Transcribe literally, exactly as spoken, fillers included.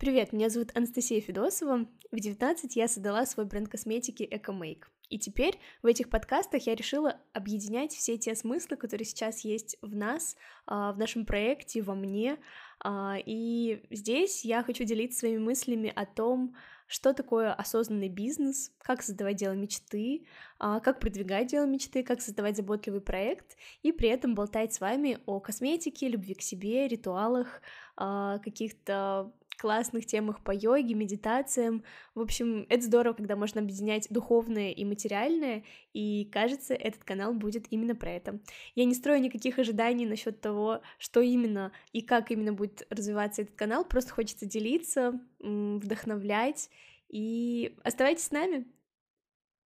Привет, меня зовут Анастасия Федосова. В девятнадцать я создала свой бренд косметики EcoMake. И теперь в этих подкастах я решила объединять все те смыслы, которые сейчас есть в нас, а, в нашем проекте, во мне. А, И здесь я хочу делиться своими мыслями о том, что такое осознанный бизнес, как создавать дело мечты, а, как продвигать дело мечты, как создавать заботливый проект, и при этом болтать с вами о косметике, любви к себе, ритуалах, а, каких-то классных темах по йоге, медитациям. В общем, это здорово, когда можно объединять духовное и материальное, и, кажется, этот канал будет именно про это. Я не строю никаких ожиданий насчет того, что именно и как именно будет развиваться этот канал, просто хочется делиться, м, вдохновлять, и оставайтесь с нами!